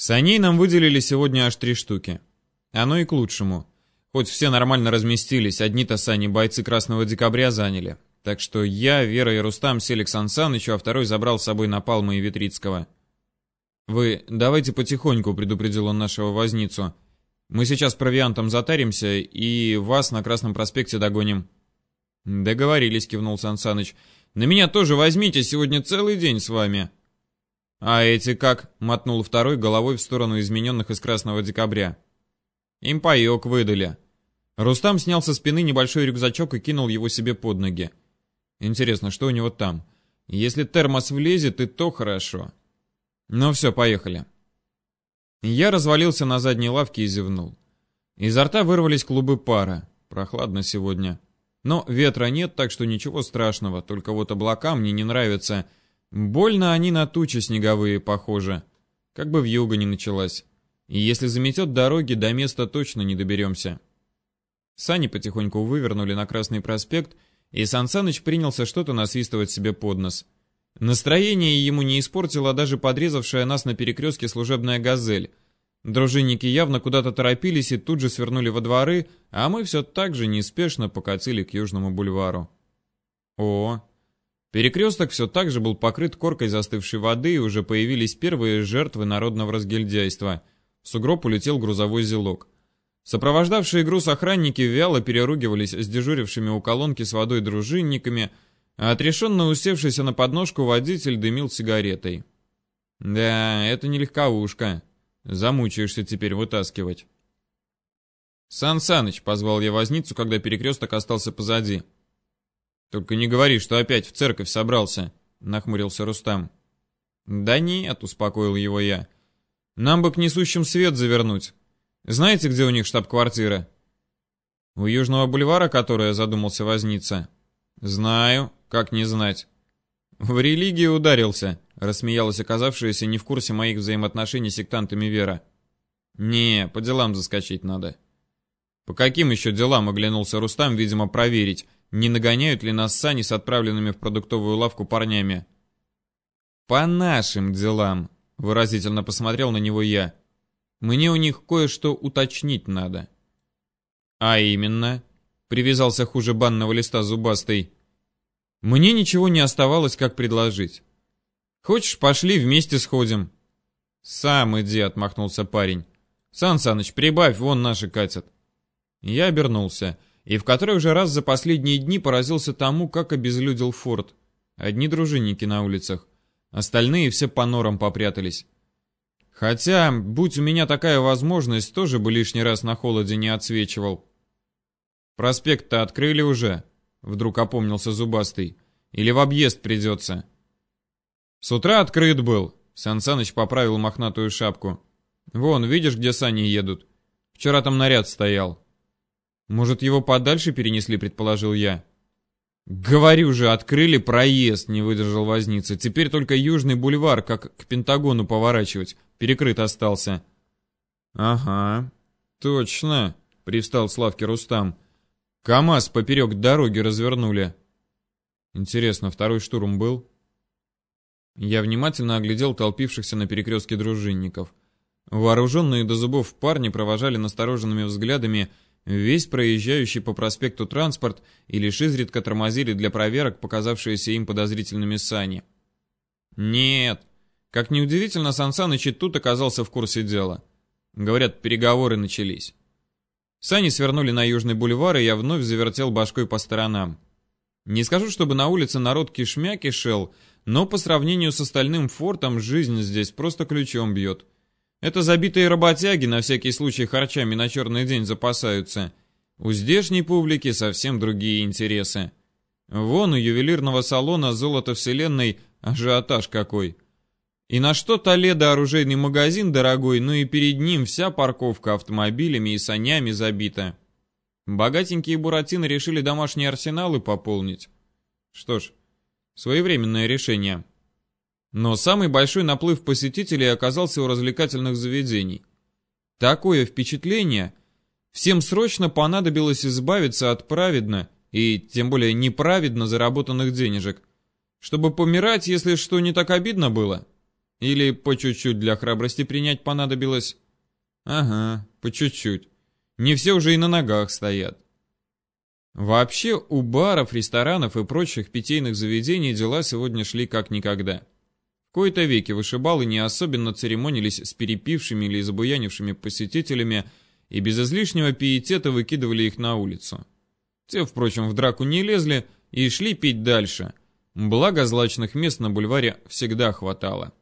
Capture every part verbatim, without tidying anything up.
Саней нам выделили сегодня аж три штуки. Оно и к лучшему. Хоть все нормально разместились, одни-то сани бойцы Красного Декабря заняли. Так что я, Вера и Рустам сели к Сан Санычу, а второй забрал с собой Напалма и Витрицкого. «Вы давайте потихоньку», — предупредил он нашего возницу. «Мы сейчас провиантом затаримся и вас на Красном проспекте догоним». «Договорились», — кивнул Сан Саныч. «На меня тоже возьмите, сегодня целый день с вами». «А эти как?» — мотнул второй головой в сторону измененных из Красного Декабря. «Им паёк выдали». Рустам снял со спины небольшой рюкзачок и кинул его себе под ноги. «Интересно, что у него там? Если термос влезет, и то хорошо». «Ну все, поехали». Я развалился на задней лавке и зевнул. Изо рта вырвались клубы пара. Прохладно сегодня. Но ветра нет, так что ничего страшного. Только вот облака мне не нравятся. Больно они на тучи снеговые похожи. Как бы вьюга не началась. И если заметет дороги, до места точно не доберемся. Сани потихоньку вывернули на Красный проспект, и Сан Саныч принялся что-то насвистывать себе под нос. Настроение ему не испортила даже подрезавшая нас на перекрестке служебная «Газель». Дружинники явно куда-то торопились и тут же свернули во дворы, а мы все так же неспешно покатили к Южному бульвару. О, перекресток все так же был покрыт коркой застывшей воды, и уже появились первые жертвы народного разгильдяйства. В сугроб улетел грузовой зелок. Сопровождавшие груз охранники вяло переругивались с дежурившими у колонки с водой дружинниками, а отрешенно усевшийся на подножку водитель дымил сигаретой. Да, это не легковушка. Замучаешься теперь вытаскивать. «Сан Саныч», — позвал я возницу, когда перекресток остался позади. «Только не говори, что опять в церковь собрался», — нахмурился Рустам. «Да нет», — успокоил его я. «Нам бы к несущим свет завернуть. Знаете, где у них штаб-квартира?» «У Южного бульвара, которая», — задумался возница. «Знаю, как не знать». «В религию ударился», — рассмеялась оказавшаяся не в курсе моих взаимоотношений с сектантами Вера. «Не, по делам заскочить надо». «По каким еще делам?» — оглянулся Рустам, видимо, проверить, не нагоняют ли нас сани с отправленными в продуктовую лавку парнями. «По нашим делам», — выразительно посмотрел на него я. «Мне у них кое-что уточнить надо». «А именно?» — привязался хуже банного листа зубастый. Мне ничего не оставалось, как предложить. «Хочешь, пошли вместе сходим?» «Сам иди», — отмахнулся парень. «Сан Саныч, прибавь, вон наши катят». Я обернулся, и в который уже раз за последние дни поразился тому, как обезлюдил форт. Одни дружинники на улицах, остальные все по норам попрятались. Хотя, будь у меня такая возможность, тоже бы лишний раз на холоде не отсвечивал. «Проспект-то открыли уже?» — вдруг опомнился зубастый. «Или в объезд придется?» «С утра открыт был», — Сан Саныч поправил мохнатую шапку. «Вон, видишь, где сани едут? Вчера там наряд стоял». «Может, его подальше перенесли?» — предположил я. «Говорю же, открыли проезд», — не выдержал возница. «Теперь только Южный бульвар, как к Пентагону поворачивать, перекрыт остался». «Ага, точно», — привстал с лавки Рустам. «КамАЗ поперек дороги развернули». «Интересно, второй штурм был?» Я внимательно оглядел толпившихся на перекрестке дружинников. Вооруженные до зубов парни провожали настороженными взглядами весь проезжающий по проспекту транспорт и лишь изредка тормозили для проверок показавшиеся им подозрительными сани. Нет, как неудивительно, Сан Саныч и тут оказался в курсе дела. Говорят, переговоры начались. Сани свернули на Южный бульвар, и я вновь завертел башкой по сторонам. Не скажу, чтобы на улице народ кишмя кишел, но по сравнению с остальным фортом жизнь здесь просто ключом бьет. Это забитые работяги на всякий случай харчами на черный день запасаются. У здешней публики совсем другие интересы. Вон у ювелирного салона «Золото вселенной» ажиотаж какой. И на что Толедо оружейный магазин дорогой, но и перед ним вся парковка автомобилями и санями забита. Богатенькие буратино решили домашние арсеналы пополнить. Что ж, своевременное решение. Но самый большой наплыв посетителей оказался у развлекательных заведений. Такое впечатление, всем срочно понадобилось избавиться от праведно, и тем более неправедно заработанных денежек, чтобы помирать, если что не так обидно было. Или по чуть-чуть для храбрости принять понадобилось? Ага, по чуть-чуть. Не все уже и на ногах стоят. Вообще, у баров, ресторанов и прочих питейных заведений дела сегодня шли как никогда. В кои-то веки вышибалы не особенно церемонились с перепившими или забуянившими посетителями и без излишнего пиетета выкидывали их на улицу. Те, впрочем, в драку не лезли и шли пить дальше. Благо, злачных мест на бульваре всегда хватало.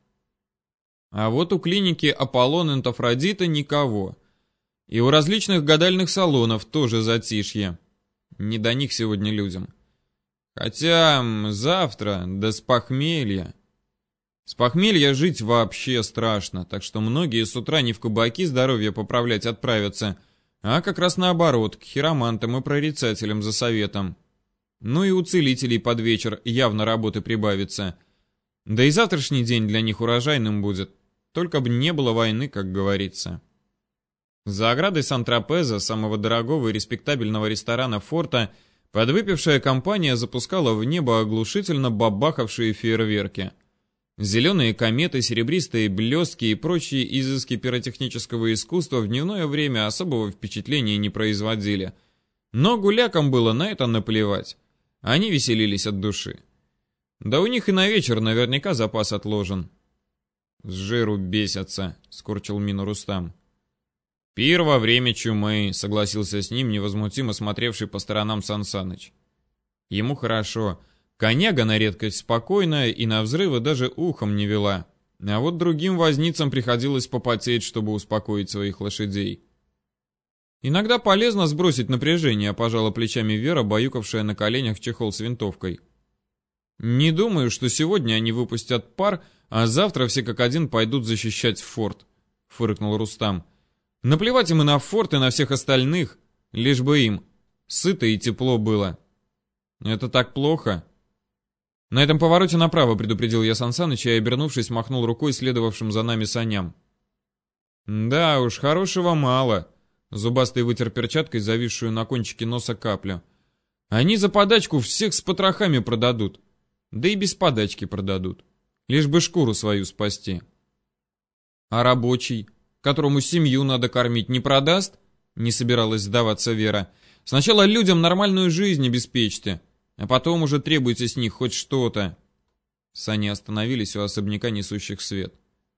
А вот у клиники Аполлон Энтофродита никого. И у различных гадальных салонов тоже затишье. Не до них сегодня людям. Хотя завтра, да с похмелья. С похмелья жить вообще страшно, так что многие с утра не в кабаки здоровье поправлять отправятся, а как раз наоборот, к хиромантам и прорицателям за советом. Ну и у целителей под вечер явно работы прибавится. Да и завтрашний день для них урожайным будет, только бы не было войны, как говорится. За оградой Сан-Тропеза, самого дорогого и респектабельного ресторана форта, подвыпившая компания запускала в небо оглушительно бабахавшие фейерверки. Зеленые кометы, серебристые блестки и прочие изыски пиротехнического искусства в дневное время особого впечатления не производили. Но гулякам было на это наплевать. Они веселились от души. Да у них и на вечер наверняка запас отложен. «С жиру бесятся», — скорчил мину Рустам. «Пир во время чумы», — согласился с ним невозмутимо смотревший по сторонам Сан Саныч. Ему хорошо. Коняга на редкость спокойная и на взрывы даже ухом не вела. А вот другим возницам приходилось попотеть, чтобы успокоить своих лошадей. «Иногда полезно сбросить напряжение», — пожала плечами Вера, баюкавшая на коленях чехол с винтовкой. «Не думаю, что сегодня они выпустят пар, а завтра все как один пойдут защищать форт», — фыркнул Рустам. «Наплевать им и на форт, и на всех остальных, лишь бы им сыто и тепло было». «Это так плохо?» «На этом повороте направо», — предупредил я Сан Саныча и, обернувшись, махнул рукой следовавшим за нами саням. «Да уж, хорошего мало», — Зубастый вытер перчаткой зависшую на кончике носа каплю. «Они за подачку всех с потрохами продадут. Да и без подачки продадут. Лишь бы шкуру свою спасти». «А рабочий, которому семью надо кормить, не продаст?» — не собиралась сдаваться Вера. «Сначала людям нормальную жизнь обеспечьте, а потом уже требуйте с них хоть что-то». Сани остановились у особняка, несущих свет.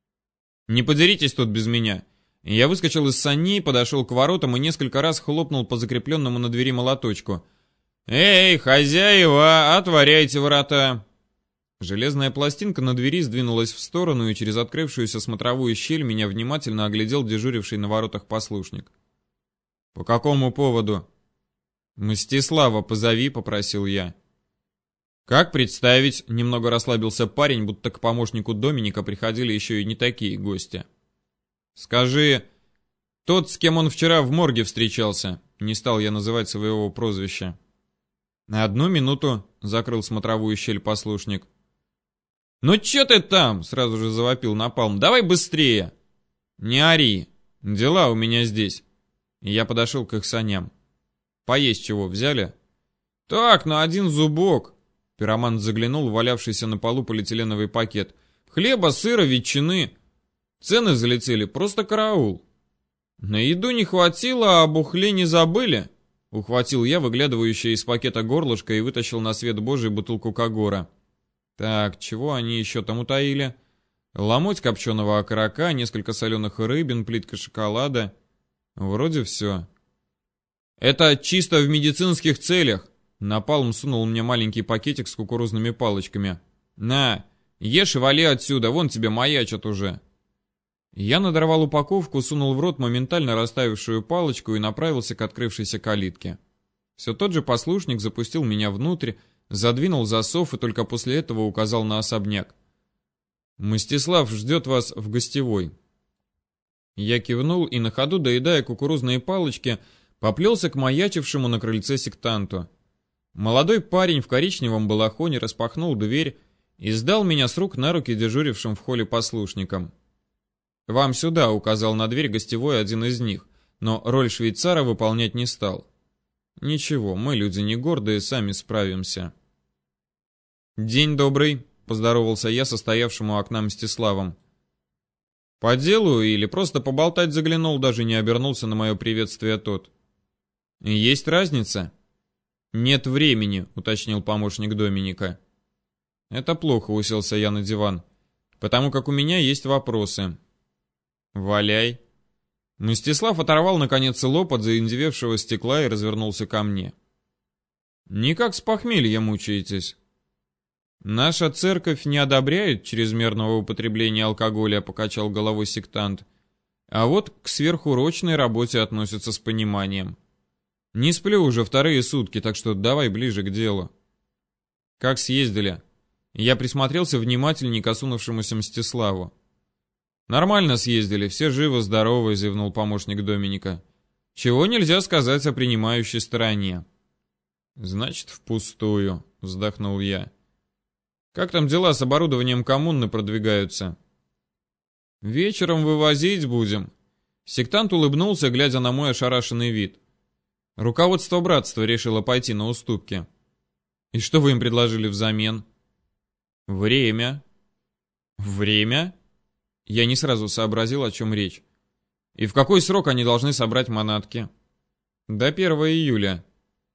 «Не подеритесь тут без меня». Я выскочил из саней, подошел к воротам и несколько раз хлопнул по закрепленному на двери молоточку. «Эй, хозяева, отворяйте ворота!» Железная пластинка на двери сдвинулась в сторону, и через открывшуюся смотровую щель меня внимательно оглядел дежуривший на воротах послушник. «По какому поводу?» «Мстислава позови», — попросил я. «Как представить?» — немного расслабился парень, будто к помощнику Доминика приходили еще и не такие гости. «Скажи, тот, с кем он вчера в морге встречался», — не стал я называть своего прозвища. «На одну минуту», — закрыл смотровую щель послушник. «Ну чё ты там?» — сразу же завопил Напалм. «Давай быстрее!» «Не ори, дела у меня здесь». И я подошел к их саням. «Поесть чего взяли?» «Так, на один зубок». Пиромант заглянул в валявшийся на полу полиэтиленовый пакет. «Хлеба, сыра, ветчины. Цены залетели, просто караул». «На еду не хватило, а об ухле не забыли?» Ухватил я выглядывающее из пакета горлышко и вытащил на свет Божий бутылку Кагора. Так, чего они еще там утаили? Ломоть копченого окорока, несколько соленых рыбин, плитка шоколада. Вроде все. «Это чисто в медицинских целях». Напалм сунул мне маленький пакетик с кукурузными палочками. «На, ешь и вали отсюда, вон тебе маячат уже». Я надорвал упаковку, сунул в рот моментально растаявшую палочку и направился к открывшейся калитке. Все тот же послушник запустил меня внутрь, задвинул засов и только после этого указал на особняк. «Мстислав ждет вас в гостевой». Я кивнул и на ходу, доедая кукурузные палочки, поплелся к маячившему на крыльце сектанту. Молодой парень в коричневом балахоне распахнул дверь и сдал меня с рук на руки дежурившим в холле послушникам. «Вам сюда», — указал на дверь гостевой один из них, но роль швейцара выполнять не стал. «Ничего, мы люди не гордые, сами справимся». «День добрый», — поздоровался я со стоявшим у окна Мстиславом. По делу или просто поболтать заглянул, даже не обернулся на мое приветствие тот. Есть разница? Нет времени, уточнил помощник Доминика. Это плохо, уселся я на диван, потому как у меня есть вопросы. Валяй. Мстислав оторвал наконец лоб от заиндевевшего стекла и развернулся ко мне. Никак с похмелья мучаетесь. Наша церковь не одобряет чрезмерного употребления алкоголя, покачал головой сектант. А вот к сверхурочной работе относятся с пониманием. Не сплю уже вторые сутки, так что давай ближе к делу. Как съездили? Я присмотрелся внимательней к осунувшемуся Мстиславу. Нормально съездили, все живы-здоровы, зевнул помощник Доминика. Чего нельзя сказать о принимающей стороне. Значит, впустую, вздохнул я. Как там дела с оборудованием коммуны продвигаются? Вечером вывозить будем. Сектант улыбнулся, глядя на мой ошарашенный вид. Руководство братства решило пойти на уступки. И что вы им предложили взамен? Время. Время? Я не сразу сообразил, о чем речь. И в какой срок они должны собрать манатки? До первого июля.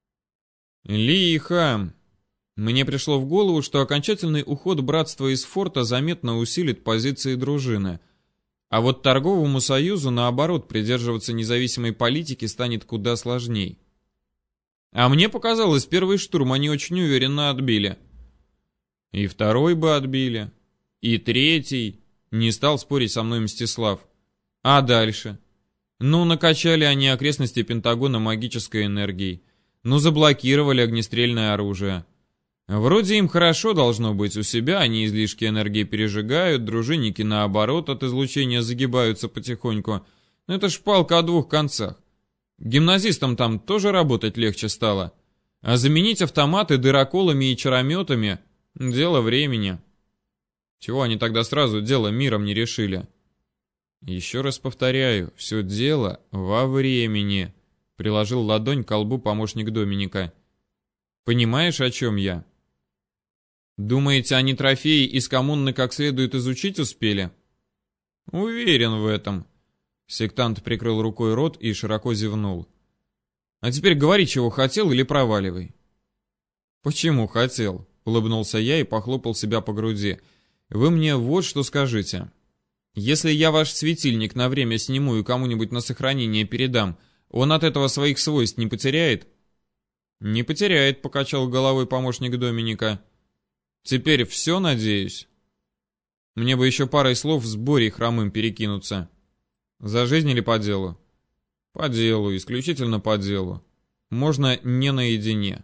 Лихо. Мне пришло в голову, что окончательный уход братства из форта заметно усилит позиции дружины. А вот торговому союзу, наоборот, придерживаться независимой политики станет куда сложней. А мне показалось, первый штурм они очень уверенно отбили. И второй бы отбили. И третий. Не стал спорить со мной Мстислав. А дальше? Ну, накачали они окрестности Пентагона магической энергией. Ну, заблокировали огнестрельное оружие. Вроде им хорошо должно быть у себя, они излишки энергии пережигают, дружинники наоборот от излучения загибаются потихоньку. Но это ж палка о двух концах. Гимназистам там тоже работать легче стало. А заменить автоматы дыроколами и чарометами — дело времени. Чего они тогда сразу дело миром не решили? Еще раз повторяю, все дело во времени. Приложил ладонь к колбу помощник Доминика. Понимаешь, о чем я? Думаете, они трофеи из коммуны как следует изучить успели? Уверен в этом. Сектант прикрыл рукой рот и широко зевнул. А теперь говори, чего хотел, или проваливай. Почему хотел? Улыбнулся я и похлопал себя по груди. Вы мне вот что скажите. Если я ваш светильник на время сниму и кому-нибудь на сохранение передам, он от этого своих свойств не потеряет? Не потеряет, покачал головой помощник Доминика. Теперь все, надеюсь? Мне бы еще парой слов с Борей хромым перекинуться. За жизнь или по делу? По делу, исключительно по делу. Можно не наедине.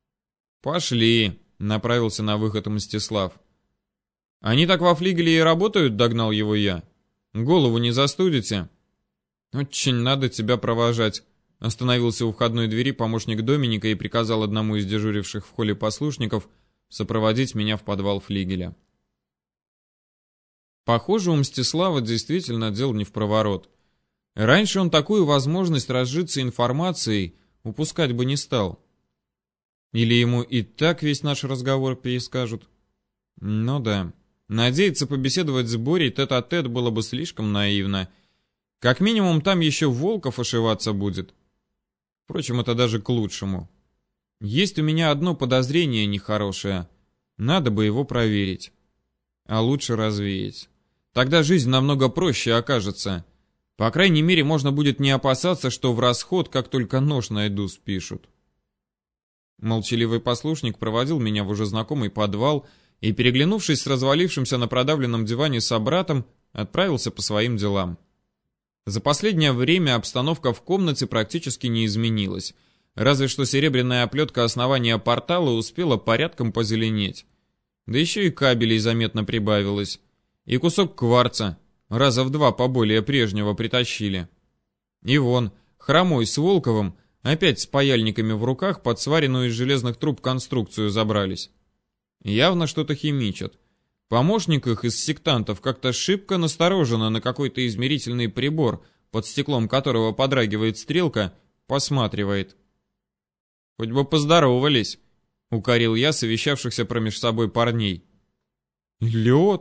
Пошли, направился на выход Мстислав. Они так во флигеле и работают, догнал его я. Голову не застудите? Очень надо тебя провожать. Остановился у входной двери помощник Доминика и приказал одному из дежуривших в холле послушников сопроводить меня в подвал флигеля. Похоже, у Мстислава действительно дел не впроворот. Раньше он такую возможность разжиться информацией упускать бы не стал. Или ему и так весь наш разговор перескажут? Ну да. Надеяться побеседовать с Борей тет-а-тет было бы слишком наивно. Как минимум там еще Волков ошиваться будет. Впрочем, это даже к лучшему. Есть у меня одно подозрение нехорошее. Надо бы его проверить. А лучше развеять. Тогда жизнь намного проще окажется. По крайней мере, можно будет не опасаться, что в расход, как только нож найду, спишут. Молчаливый послушник проводил меня в уже знакомый подвал и, переглянувшись с развалившимся на продавленном диване собратом, отправился по своим делам. За последнее время обстановка в комнате практически не изменилась. Разве что серебряная оплетка основания портала успела порядком позеленеть. Да еще и кабелей заметно прибавилось. И кусок кварца, раза в два поболее прежнего, притащили. И вон, хромой с Волковым, опять с паяльниками в руках под сваренную из железных труб конструкцию забрались. Явно что-то химичат. Помощник их из сектантов как-то шибко настороженно на какой-то измерительный прибор, под стеклом которого подрагивает стрелка, посматривает. «Хоть бы поздоровались», — укорил я совещавшихся промеж собой парней. «Лед?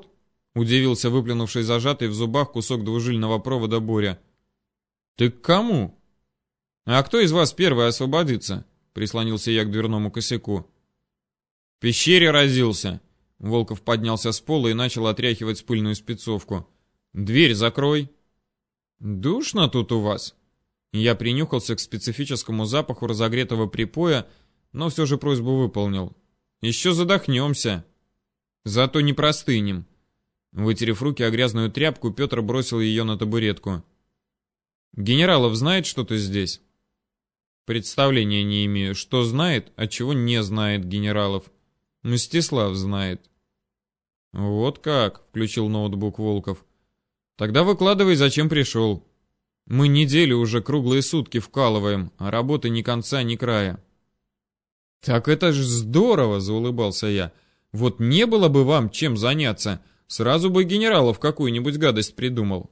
Удивился выплюнувший зажатый в зубах кусок двужильного провода Боря. Ты к кому? А кто из вас первый освободится? Прислонился я к дверному косяку. В пещере разился. Волков поднялся с пола и начал отряхивать пыльную спецовку. Дверь закрой. Душно тут у вас. Я принюхался к специфическому запаху разогретого припоя, но все же просьбу выполнил. Еще задохнемся. Зато не простынем. Вытерев руки о грязную тряпку, Петр бросил ее на табуретку. Генералов знает, что ты здесь? Представления не имею, что знает, а чего не знает Генералов. Мстислав знает. Вот как, включил ноутбук Волков. Тогда выкладывай, зачем пришел. Мы неделю уже круглые сутки вкалываем, а работы ни конца, ни края. Так это ж здорово, заулыбался я. Вот не было бы вам чем заняться, сразу бы Генералов какую-нибудь гадость придумал.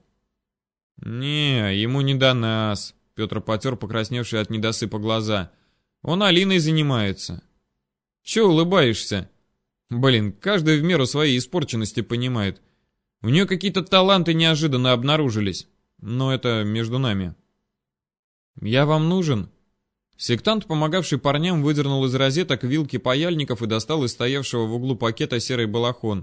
Не, ему не до нас. Петр потер покрасневшие от недосыпа глаза. Он Алиной занимается. Че улыбаешься? Блин, каждый в меру своей испорченности понимает. У нее какие-то таланты неожиданно обнаружились. Но это между нами. Я вам нужен? Сектант, помогавший парням, выдернул из розеток вилки паяльников и достал из стоявшего в углу пакета серый балахон.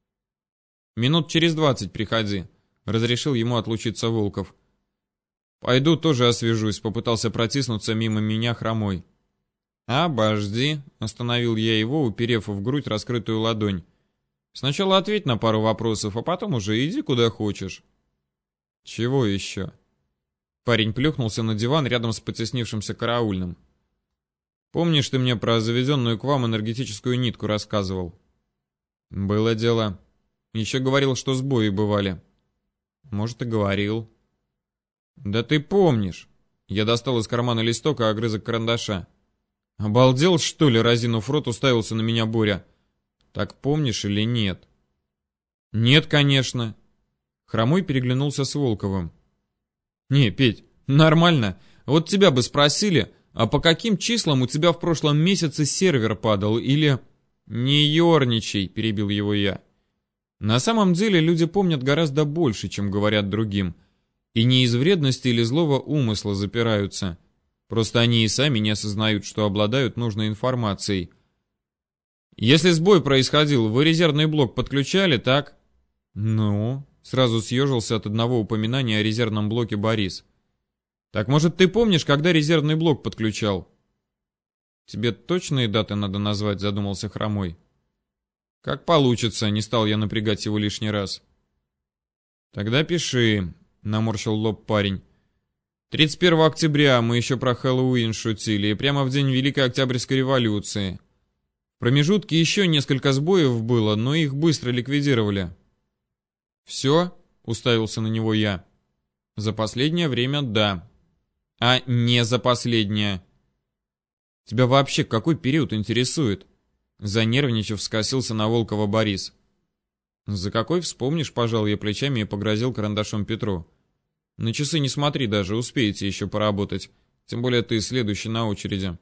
Минут через двадцать приходи. Разрешил ему отлучиться Волков. Пойду тоже освежусь, попытался протиснуться мимо меня Хромой. Обожди, остановил я его, уперев в грудь раскрытую ладонь. Сначала ответь на пару вопросов, а потом уже иди куда хочешь. Чего еще? Парень плюхнулся на диван рядом с потеснившимся караульным. Помнишь, ты мне про заведенную к вам энергетическую нитку рассказывал? Было дело. Еще говорил, что сбои бывали. Может, и говорил. Да ты помнишь. Я достал из кармана листок и огрызок карандаша. Обалдел, что ли, разинув рот, уставился на меня Боря. Так помнишь или нет? Нет, конечно. Хромой переглянулся с Волковым. Не, Петь, нормально. Вот тебя бы спросили, а по каким числам у тебя в прошлом месяце сервер падал или... Не ерничай, перебил его я. На самом деле люди помнят гораздо больше, чем говорят другим. И не из вредности или злого умысла запираются. Просто они и сами не осознают, что обладают нужной информацией. Если сбой происходил, вы резервный блок подключали, так? Ну, сразу съежился от одного упоминания о резервном блоке Борис. Так может ты помнишь, когда резервный блок подключал? Тебе точные даты надо назвать, задумался Хромой. Как получится, не стал я напрягать его лишний раз. Тогда пиши, наморщил лоб парень. тридцать первого октября мы еще про Хэллоуин шутили, и прямо в день Великой Октябрьской революции. В промежутке еще несколько сбоев было, но их быстро ликвидировали. Все? Уставился на него я. За последнее время да. А не за последнее. Тебя вообще какой период интересует? Занервничав, скосился на Волкова Борис. За какой вспомнишь, пожал я плечами и погрозил карандашом Петру. На часы не смотри даже, успеете еще поработать. Тем более ты следующий на очереди.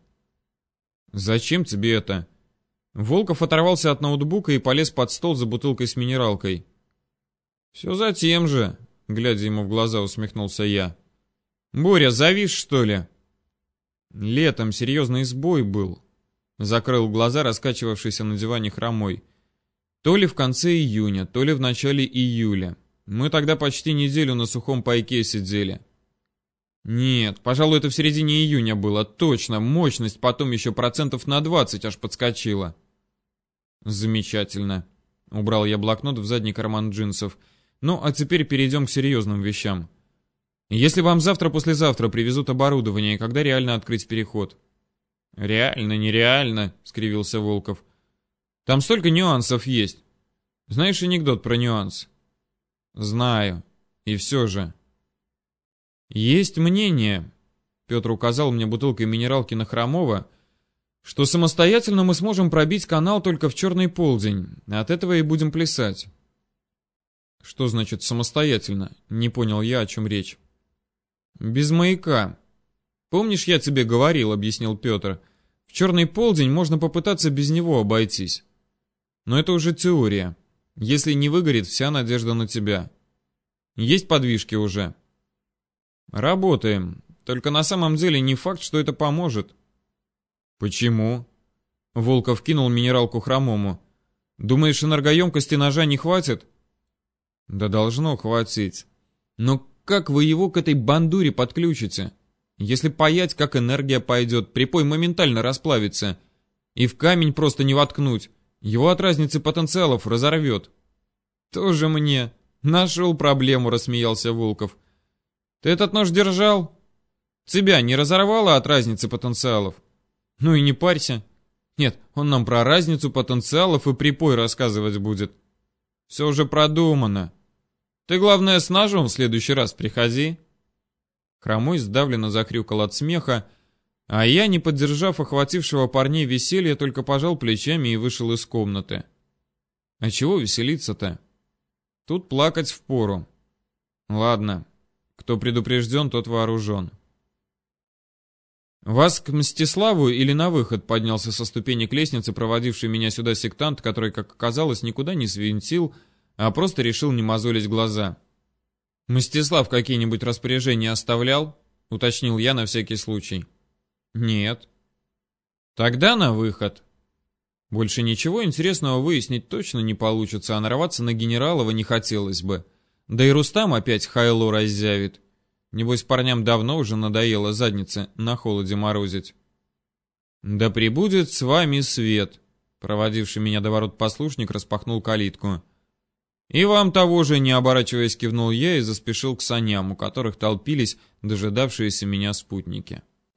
Зачем тебе это? Волков оторвался от ноутбука и полез под стол за бутылкой с минералкой. Все за тем же, глядя ему в глаза, усмехнулся я. Боря, завис, что ли? Летом серьезный сбой был. Закрыл глаза раскачивавшийся на диване Хромой. То ли в конце июня, то ли в начале июля. Мы тогда почти неделю на сухом пайке сидели. Нет, пожалуй, это в середине июня было, точно. Мощность потом еще процентов на двадцать аж подскочила. Замечательно. Убрал я блокнот в задний карман джинсов. Ну, а теперь перейдем к серьезным вещам. Если вам завтра-послезавтра привезут оборудование, когда реально открыть переход? Реально, нереально, скривился Волков. Там столько нюансов есть. Знаешь анекдот про нюанс? Знаю. И все же. Есть мнение, Петр указал мне бутылкой минералки на Хромова, что самостоятельно мы сможем пробить канал только в черный полдень. От этого и будем плясать. Что значит самостоятельно? Не понял я, о чем речь. Без маяка. Помнишь, я тебе говорил, объяснил Петр. В черный полдень можно попытаться без него обойтись. Но это уже теория. Если не выгорит, вся надежда на тебя. Есть подвижки уже? Работаем. Только на самом деле не факт, что это поможет. Почему? Волков кинул минералку Хромому. Думаешь, энергоемкости ножа не хватит? Да должно хватить. Но как вы его к этой бандуре подключите? Если паять, как энергия пойдет, припой моментально расплавится. И в камень просто не воткнуть. Его от разницы потенциалов разорвет. Тоже мне. Нашел проблему, рассмеялся Волков. Ты этот нож держал? Тебя не разорвало от разницы потенциалов? Ну и не парься. Нет, он нам про разницу потенциалов и припой рассказывать будет. Все уже продумано. Ты, главное, с ножом в следующий раз приходи. Хромой сдавленно захрюкал от смеха, а я, не поддержав охватившего парней веселья, только пожал плечами и вышел из комнаты. А чего веселиться-то? Тут плакать впору. Ладно, кто предупрежден, тот вооружен. «Вас к Мстиславу или на выход?» — поднялся со ступенек лестницы, проводивший меня сюда сектант, который, как оказалось, никуда не свинтил, а просто решил не мозолить глаза. «Мстислав какие-нибудь распоряжения оставлял?» — уточнил я на всякий случай. «Нет». «Тогда на выход». Больше ничего интересного выяснить точно не получится, а нарваться на Генералова не хотелось бы. Да и Рустам опять хайло раззявит. Небось, парням давно уже надоело задницы на холоде морозить. «Да пребудет с вами свет», — проводивший меня до ворот послушник распахнул калитку. «И вам того же», — не оборачиваясь, кивнул я и заспешил к саням, у которых толпились дожидавшиеся меня спутники.